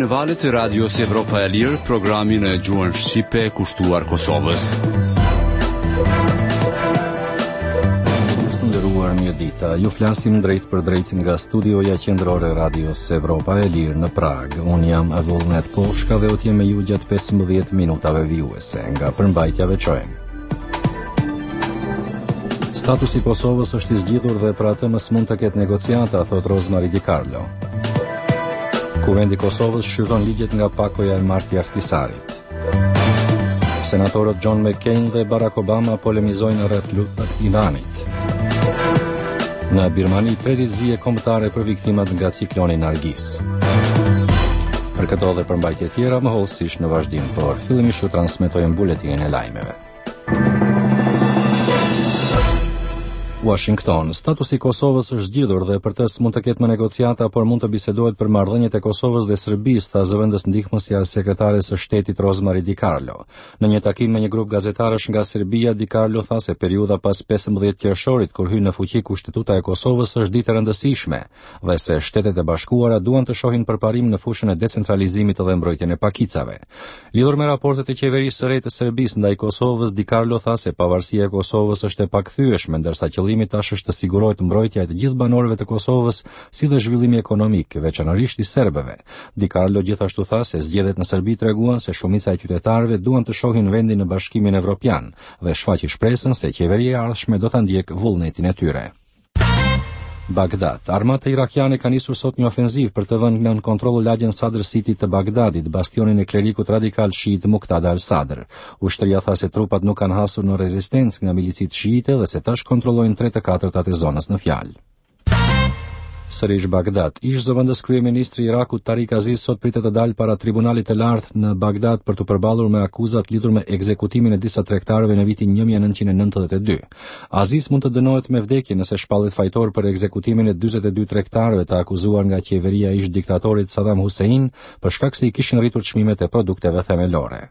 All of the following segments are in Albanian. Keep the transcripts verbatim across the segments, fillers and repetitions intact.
në valët e Radios Evropa e Lirë, programin e gjuhën shqipe kushtuar Kosovës. Nderuar mirëdita, ju flasim drejt për drejt nga studioja qendrore Radios Evropa e Lirë në Prag. Unë jam Vullnet Koshka dhe otje me ju gjatë pesëmbëdhjetë minutave vijuese nga përmbajtja veçojmë. Statusi i Kosovës është i zgjidhur dhe për atë mos mund të ketë negociata, thot Rozmari Di Carlo. Kuvendi i Kosovës shqyrton ligjet nga pakoja e Marti Ahtisarit. Senatorët John McCain dhe Barack Obama polemizojnë rreth luftës Iranit. Në Birmani, tre ditëzie kombëtare për viktimat nga cikloni Nargis. Për këto dhe përmbajtje tjera, më hollësisht në vazhdim, por fillimisht ju transmetojmë buletinin e lajmeve. Washington. Statusi i Kosovës është zgjidhur dhe për të s'mund të ketë më negociata, por mund të bisedohet për marrëdhëniet e Kosovës dhe Serbisë, tha zëvendës ndihmësja e sekretares së shtetit Rozmari Di Carlo. Në një takim me një grup gazetarësh nga Serbia, Di Carlo tha se periudha pas pesëmbëdhjetë qershorit, kur hyn në fuqi kushtetuta e Kosovës, është ditë e rëndësishme dhe se Shtetet e Bashkuara duan të shohin përparim në fushën e decentralizimit dhe mbrojtjen e pakicave. Lidhur me raportet e qeverisë së re të Serbisë ndaj Kosovës, Di Carlo tha se pavarësia e Kosovës është e pakthyeshme, ndërsa qëllimi tash është të sigurohet mbrojtja e të gjithë banorëve të Kosovës, si dhe zhvillimi ekonomik, veçanërisht i serbëve. Di Carlo gjithashtu tha se zgjedhjet në Serbi treguan se shumica e qytetarëve duan të shohin vendin në Bashkimin Evropian dhe shfaqi shpresën se qeveria e ardhshme do ta ndjek vullnetin e tyre. Bagdad. Armata irakiane ka nisur sot një ofenziv për të vënë nën kontroll lagjen Sadr City të Bagdadit, bastionin e klerikut radikal shiit Muqtada al-Sadr. Ushtria tha se trupat nuk kanë hasur në rezistencë nga milicit shiite dhe se tash kontrollojnë tre të katërtat e zonës në fjalë. Sërish Bagdad. Ish zëvendës kryeministri i Irakut Tariq Aziz sot pritet të dalë para tribunalit të lartë në Bagdad për të përballur me akuzat lidhur me ekzekutimin e disa tregtarëve në vitin një mijë nëntëqind e nëntëdhjetë e dy. Aziz mund të dënohet me vdekje nëse shpallet fajtor për ekzekutimin e dyzet e dy tregtarëve të akuzuar nga qeveria e ish diktatorit Saddam Hussein për shkak se i kishin rritur çmimet e produkteve themelore.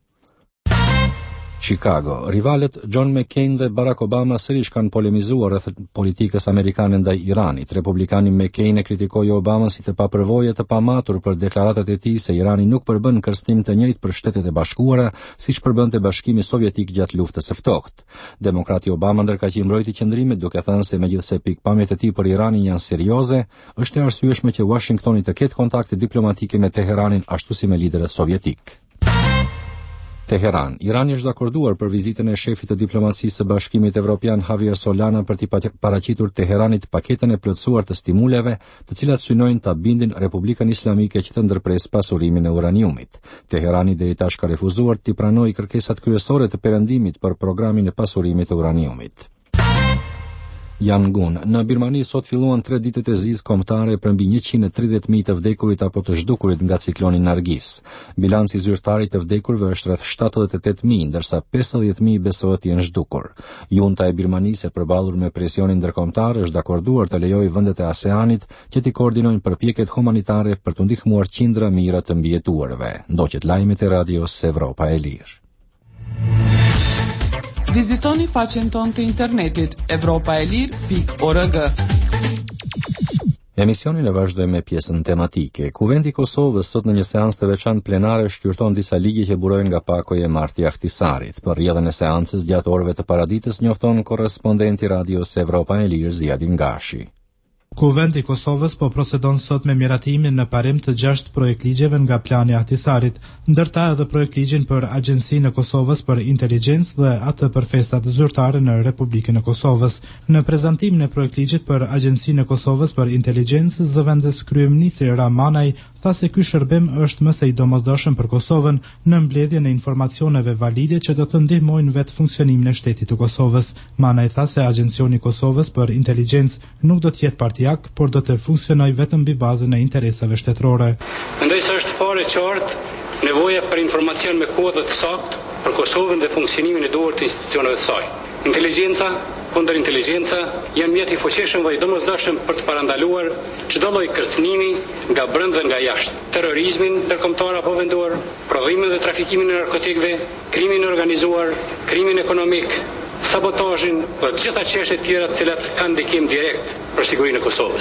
Chicago. Rivalet John McCain dhe Barack Obama sërish kanë polemizuar rreth politikës amerikane ndaj Iranit. Republikani McCain e kritikoi Obamën si të papërvojë të pamatur për deklaratat e tij se Irani nuk përbën kërcënim të njëjtë për Shtetet e Bashkuara siç përbënte Bashkimi Sovjetik gjatë luftës së ftohtë. Demokrati Obama ndërkaq i mbrojti qëndrimet duke thënë se megjithse pikpamjet e tij për Iranin janë serioze, është e arsyeshme që Washingtoni të ketë kontakte diplomatike me Teheranin ashtu si me liderët sovjetik. Teheran. Irani është dakorduar për vizitën e shefit të diplomacisë së Bashkimit Evropian Javier Solana për t'i paraqitur Teheranit paketën e plotësuar të stimuleve, të cilat synojnë ta bindin Republikën Islamike që të ndërpresë pasurimin e uraniumit. Teherani deri tash ka refuzuar t'i pranojë kërkesat kryesore të Perëndimit për programin e pasurimit të uraniumit. Yangon. Në Birmani sot filluan tre ditët e zizë kombëtare për mbi njëqind e tridhjetë mijë të vdekurit apo të zhdukurit nga cikloni Nargis. Bilanci zyrtarit të vdekurve është rreth shtatëdhjetë e tetë mijë, ndërsa pesëdhjetë mijë besohet të jenë zhdukur. Junta e Birmanisë, e përballur me presionin ndërkombëtar, është dakorduar të lejojë vendet e ASEANit që t'i koordinojnë përpjekjet humanitare për të ndihmuar qindra mijëra të mbijetuarve. Ndoqet lajmet e Radios Evropa e Lirë. Vizitoni faqen tonë të internetit evropaelir pikë org. Emisionin e vazhdojmë me pjesën tematike. Kuvendi i Kosovës sot në një seancë të veçantë plenare shqyrton disa ligje që burojnë nga pakoja e Marti Ahtisarit. Për rrjedhën e seancës gjatë orëve të paraditës njofton korrespondenti Radios Evropa e Lirë Ziadin Gashi. Kuvendi i Kosovës po procedon sot me miratimin në parim të gjashtë projekt ligjeve nga plani Ahtisarit, ndërta edhe projekt ligjin për Agjencinë e Kosovës për Inteligjencë dhe atë për festat zyrtare në Republikën e Kosovës. Në prezantimin e projekt ligjit për Agjencinë e Kosovës për Inteligjencë, zëvendës kryeministri Ramanaj tha se ky shërbim është më së i domosdoshëm për Kosovën në mbledhjen e informacioneve valide që do të ndihmojnë vetë funksionimin e shtetit të Kosovës. Manaj tha se Agjencioni i Kosovës për Inteligjencë nuk do të jetë partijak, por do të funksionojë vetëm mbi bazën e interesave shtetërore. Mendoj se është fare qartë nevoja për informacion me kodë të saktë për Kosovën dhe funksionimin e duhur të institucioneve të saj. Inteligjenca, kundër inteligjenca, janë mjet i fuqishëm dhe i domosdoshëm për të parandaluar çdo lloj kërcënimi nga brenda dhe nga jashtë, terrorizmin ndërkombëtar apo vendor, prodhimin dhe trafikimin e narkotikëve, krimin e organizuar, krimin ekonomik, sabotazhin dhe të gjitha çështjet tjera të cilat kanë ndikim direkt për sigurinë e Kosovës.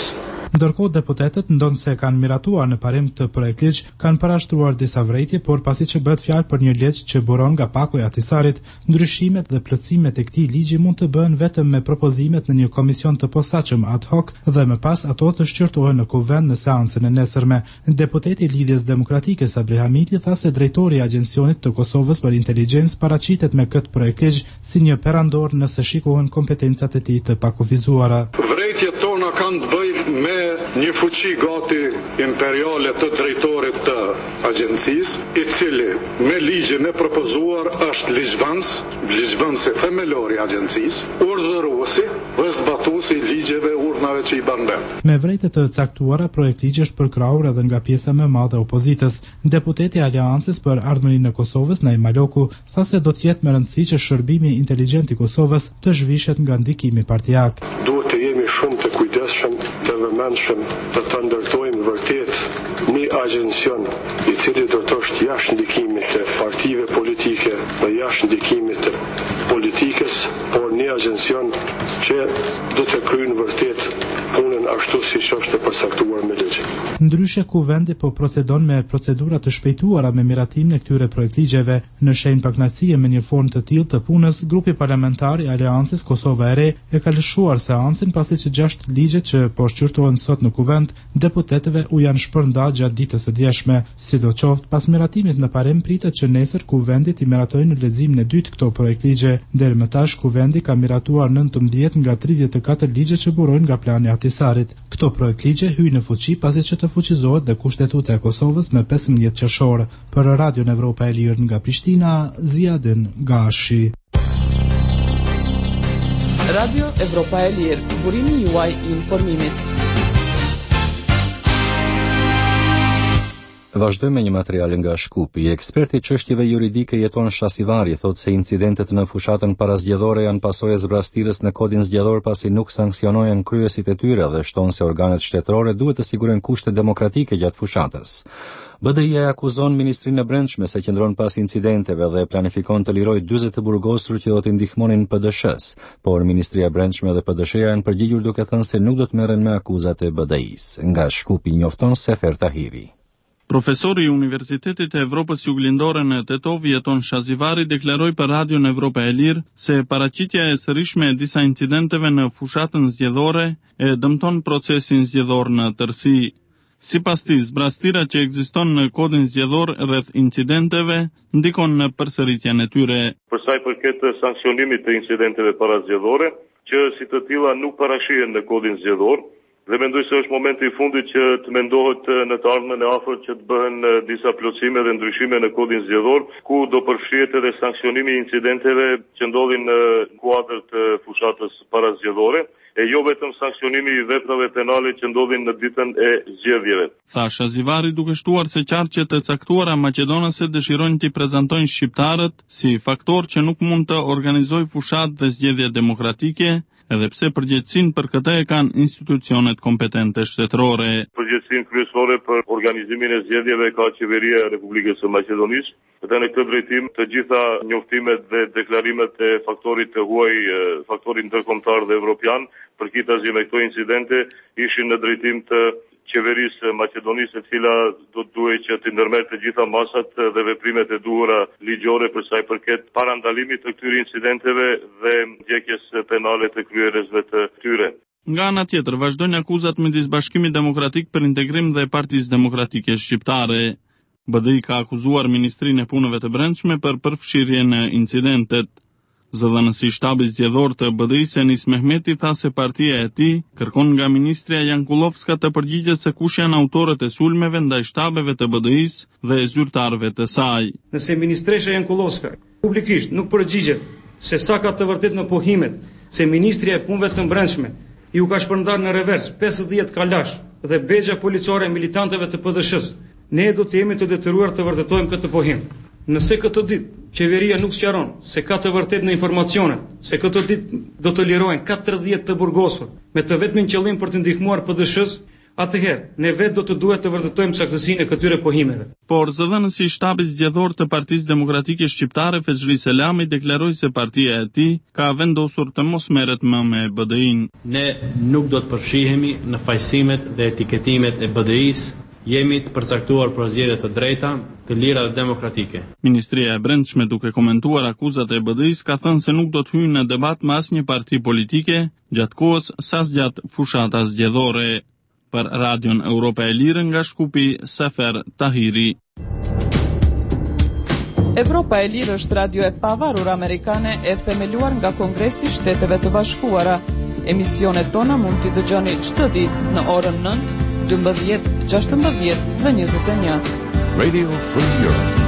Ndërkohë deputetët ndonë se kanë miratuar në parim të projekt ligj, kanë parashtruar disa vrejtje, por pasi që bëhet fjalë për një ligj që buron nga paku i Ahtisarit, ndryshimet dhe plotësimet e këtij ligji mund të bëhen vetëm me propozimet në një komision të posaçëm ad hoc dhe më pas ato të shqyrtohen në kuvend në seancën e nesërme. Deputeti i Lidhjes Demokratike Sabri Hamiti tha se drejtori i Agjencionit të Kosovës për Inteligjencë paraqitet me këtë projekt ligj si një perandor nëse shikohen kompetencat e tij të pakufizuara. Vrejtjet tona kanë të bëjnë me një fuqi gati imperiale të drejtorit të agjencisë, i cili me ligjin e propozuar është ligjvënës, ligjvënësi themelor i agjencisë, urdhëruesi dhe zbatuesi i ligjeve urdhnave që i ban vend. Me vrejtje të caktuara, projekt ligji është përkrahur edhe nga pjesa më e madhe e opozitës. Deputeti i Aleancës për Ardhmërinë e Kosovës, Naim Maloku, tha se do të jetë me rëndësi që shërbimi inteligjent i Kosovës të zhvishet nga ndikimi partijak. Duhet të jemi shumë të kujdesshëm, të vëmendshëm, të të ndërtojmë vërtet një agjencion i cili do të është jashtë ndikimit të partive politike dhe jashtë ndikimit të politikës, por një agjencion që do të kryejë vërtet punën ashtu siç është e përcaktuar me ligj. Ndryshe kuvendi po procedon me procedura të shpejtuara me miratimin e këtyre projektligjeve. Në shenjë pakënaqësie me një formë të tillë të punës, grupi parlamentar i Aleancës Kosova e Re e ka lëshuar seancën pasi që gjashtë ligjet që po shqyrtohen sot në kuvend, deputetëve u janë shpërndarë gjatë ditës së djeshme. Sidoqoftë, pas miratimit në parim pritet që nesër kuvendi të miratojë në leximin e dytë këto projektligje. Deri më tash kuvendi ka miratuar nëntëmbëdhjetë nga tridhjetë e katër ligje që burojnë nga plani i Ahtisarit. Këto projektligje hyjnë në fuqi pasi që të fuqizohet dhe kushtetuta e Kosovës me pesëmbëdhjetë qershor. Për Radion Evropa e Lirë nga Prishtina, Ziadin Gashi. Radio Evropa e Lirë, burimi juaj i informimit. Vazhdojmë me një material nga Shkupi. Eksperti i çështjeve juridike Jeton Shasivari thotë se incidentet në fushatën parazgjedhore janë pasojë e zbrastirës në kodin zgjedhor pasi nuk sankcionohen kryesit e tyre dhe shton se organet shtetërore duhet të sigurojnë kushte demokratike gjatë fushatës. B D I-ja akuzon Ministrinë e Brendshme se qëndron pas incidenteve dhe planifikon të lirojë dyzet të burgosur që do t'i ndihmonin P D Sh-s, por Ministria e Brendshme dhe P D Sh-ja janë përgjigjur duke thënë se nuk do të merren me akuzat e B D I-s. Nga Shkupi njofton Sefer Tahiri. Profesori i Universitetit e Evropës Juglindore në Tetov, Jeton Shasivari, deklaroi për Radion Evropa e Lirë se paraqitja e sërishme e disa incidenteve në fushatën zgjedhore e dëmton procesin zgjedhor në tërësi. Sipas tij, zbrastira që ekziston në kodin zgjedhor rreth incidenteve ndikon në përsëritjen e tyre. Për sa i përket sanksionimit të incidenteve parazgjedhore, që si të tilla nuk parashihen në kodin zgjedhor, dhe mendoj se është momenti i fundit që të mendohet në të ardhmen e afërt që të bëhen disa plotësime dhe ndryshime në kodin zgjedhor, ku do përfshihet edhe sanksionimi i incidenteve që ndodhin në kuadër të fushatës parazgjedhore, e jo vetëm sanksionimi i veprave penale që ndodhin në ditën e zgjedhjeve. Tha Shasivari duke shtuar se qarqet e caktuara maqedonase dëshirojnë t'i prezantojnë shqiptarët si faktor që nuk mund të organizojë fushatë dhe zgjedhje demokratike, edhe pse përgjegjësinë për këtë e kanë institucionet kompetente shtetërore. Përgjegjësinë kryesore për organizimin e zgjedhjeve ka Qeveria e Republikës së Maqedonisë. Dhe në këtë drejtim të gjitha njoftimet dhe deklarimet e faktorit të huaj, faktorit ndërkombëtar dhe evropian, përkitazi me këto incidente, ishin në drejtim të Qeverisë Maqedonisë, e cila do të duhej që të ndërmerrë të gjitha masat dhe veprimet e duhura ligjore për sa i përket parandalimit të këtyre incidenteve dhe ndjekjes penale të kryerësve të tyre. Nga ana tjetër, vazhdojnë akuzat midis Bashkimit Demokratik për Integrim dhe Partisë Demokratike Shqiptare. B D I ka akuzuar Ministrinë e Punëve të Brendshme për përfshirje në incidentet. Zëdhënësi i shtabit zgjedhor të B D I-s Enis Mehmeti tha se partia e tij kërkon nga ministria Jankullovska të përgjigjet se kush janë autorët e sulmeve ndaj shtabeve të B D I-s dhe zyrtarëve të saj. Nëse ministresha Jankullovska publikisht nuk përgjigjet se sa ka të vërtet në pohimet se Ministria e Punëve të Brendshme ju ka shpërndarë në revers pesëdhjetë kalash dhe begja policore militantëve të P D Sh-s, ne do të jemi të detyruar të vërtetojmë këtë pohim. Nëse këtë ditë qeveria nuk sqaron se ka të vërtet në informacione, se këtë ditë do të lirohen katërdhjetë të burgosur me të vetmin qëllim për të ndihmuar P D Sh-s, atëherë ne vetë do të duhet të vërtetojmë saktësinë e këtyre pohimeve. Por zëdhënësi i shtabit zgjedhor të Partisë Demokratike Shqiptare Fezhli Selami deklaroi se partia e tij ka vendosur të mos merret më me B D I-n. Ne nuk do të përfshihemi në fajsimet dhe etiketimet e B D I-s. Jemi të përcaktuar për zgjedhje të drejta, të lira dhe demokratike. Ministria e Brendshme, duke komentuar akuzat e B D I-s, ka thënë se nuk do të hyjë në debat me asnjë parti politike gjatë kohës sa zgjat fushata zgjedhore. Për Radion Europa e Lirë nga Shkupi, Sefer Tahiri. Evropa e Lirë është radio e pavarur amerikane e themeluar nga Kongresi i Shteteve të Bashkuara. Emisionet tona mund t'i dëgjoni çdo ditë në orën nëntë, dymbëdhjetë, gjashtëmbëdhjetë dhe njëzet e një. Radio Free Europe.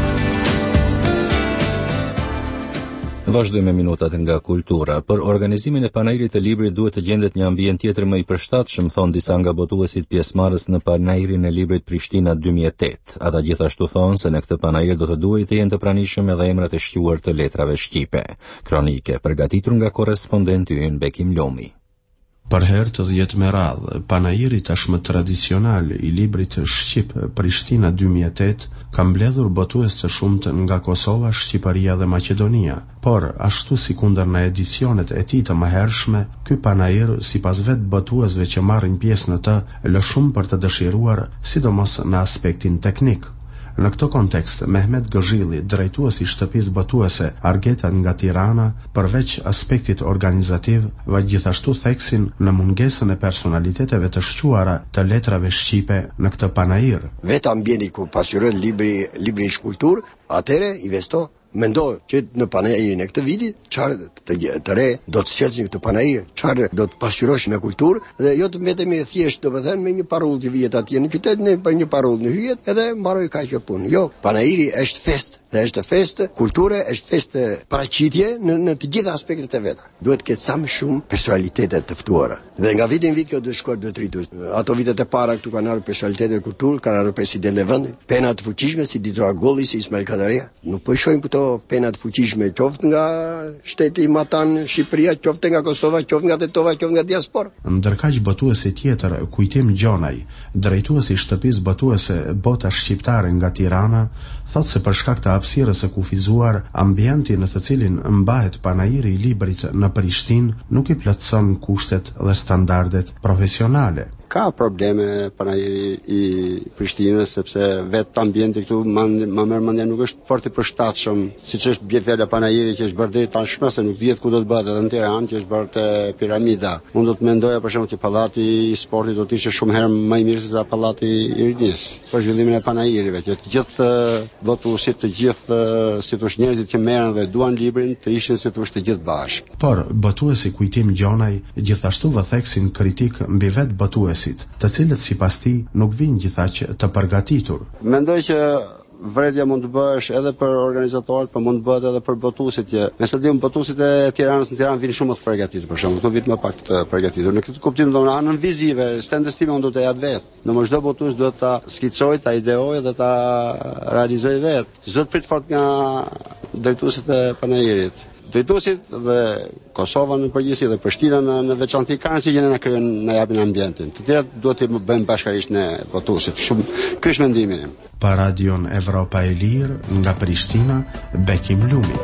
Vazhdojmë me minutat nga kultura. Për organizimin e panairit të librit duhet të gjendet një ambient tjetër më i përshtatshëm, thon disa nga botuesit pjesëmarrës në panairin e librit Prishtina dy mijë e tetë. Ata gjithashtu thonë se në këtë panair do të duhet të jenë të pranishëm edhe emrat e shquar të letrave shqipe. Kronike përgatitur nga korrespondenti ynë Bekim Lomi. Për herë të dhjetë me radhë, panairi tashmë tradicional i librit shqip Prishtina dy mijë e tetë ka mbledhur botues të shumtë nga Kosova, Shqipëria dhe Maqedonia, por ashtu si kundër në edicionet e tij të mëhershme, ky panair, sipas vetë botuesve që marrin pjesë në të, lë shumë për të dëshiruar, sidomos në aspektin teknik. Në këtë kontekst, Mehmet Gëzhilli, drejtuesi i shtëpisë botuese Argeta nga Tirana, përveç aspektit organizativ, va gjithashtu theksin në mungesën e personaliteteve të shquara të letrave shqipe në këtë panair. Vetë ambienti ku pasqyrohet libri, libri i shkultur, atëre investo mendoj që në panairin e këtë viti çfarë të, të re do të sjellsim këtë panair, çfarë do të pasqyrosh me kulturë dhe jo të mbetemi thjesht domethënë me një parull që vihet atje në qytet, ne pa një parull në hyjet edhe mbaroi kaq punë. Jo, panairi është festë. Dhe është festë kulture, është festë paraqitje në, në të gjitha aspektet e veta. Duhet të ketë sa më shumë personalitete të ftuara. Dhe nga viti në vit kjo do shkojë duhet rritur. Ato vitet e para këtu kanë ardhur personalitete të kulturë, kanë ardhur president Levandi, pena të fuqishme si Dito Agolli, si Ismail Kadaria. Nuk po i shohim këto pena të fuqishme qoftë nga shteti Matan, Shqipëria, qoftë nga Kosova, qoftë nga Tetova, qoftë nga diaspora. Ndërkaq botuesi tjetër, Kujtim Gjonaj, drejtuesi i shtëpisë botuese Bota Shqiptare nga Tirana, thotë se për shkak të hapësirës së kufizuar, ambienti në të cilin mbahet panairi i librit në Prishtinë nuk i plotëson kushtet dhe standardet profesionale. Ka probleme panairi i Prishtinës sepse vetë ambienti këtu më merr mendja nuk është fort i përshtatshëm, siç është bie fjala panairi që është bërë deri tashmë se nuk dihet ku do të bëhet edhe në Tiranë që është bërë te piramida. Unë do të mendoja për shembull që pallati i sportit do të ishte shumë herë më i mirë se sa pallati i rinis. Për zhvillimin e panairive, që të gjithë botuesit, të gjithë si thosh njerëzit që merren dhe duan librin të ishin si thosh të gjithë bashkë. Por botuesi Kujtim Gjonaj gjithashtu vë theksin kritik mbi vetë botues të cilët sipas tij nuk vinë gjithaq të përgatitur. Mendoj që vredja mund të bëhesh edhe për organizatorët, por mund të bëhet edhe për botuesit që me sa diun botuesit e Tiranës në Tiranë vinë shumë më të përgatitur, për shembull, këto vit më pak të përgatitur. Në këtë kuptim do në anën vizive, standes time unë do të jap vetë. Në më çdo botues duhet ta skicojë, ta ideojë dhe ta realizojë vetë. Çdo të prit fort nga drejtuesit e panairit. Drejtuesit dhe Kosova në përgjithësi dhe Prishtina në, në veçantë kanë si gjëna na krijojnë na japin ambientin. Të tjerat duhet të bëjmë bashkërisht në botuesit. Shumë ky është mendimi im. Pa Radion Evropa e Lirë nga Prishtina, Bekim Lumi.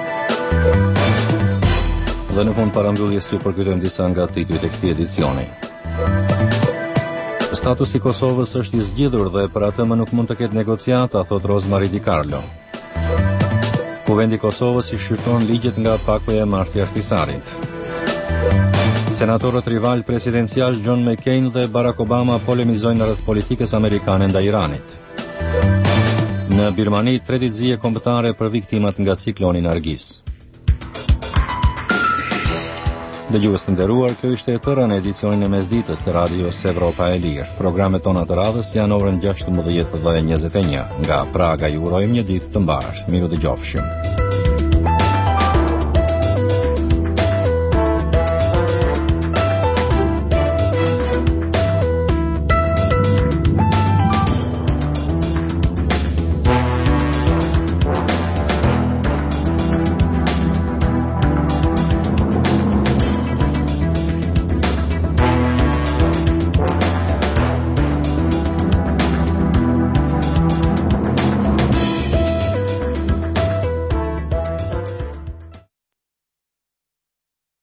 Dhe në fund parambylljes ju përkujtojmë disa nga titujt e këtij edicioni. Statusi i Kosovës është i zgjidhur dhe për atë më nuk mund të ketë negociata, thot Rozmari Di Carlo. Kuvendi i Kosovës i shqyrton ligjet nga pakoja e Marti Ahtisarit. Senatorët rival presidencial John McCain dhe Barack Obama polemizojnë rreth politikës amerikane ndaj Iranit. Në Birmani, tretëzie kombëtare për viktimat nga cikloni Nargis. Dëgjues të nderuar, kjo ishte e tëra në edicionin e mesditës të radios Evropa e Lirë. Programet tona të radhës janë orën gjashtëmbëdhjetë dhe njëzet e një. Nga Praga ju urojmë një ditë të mbarë. Miru dëgjofshim.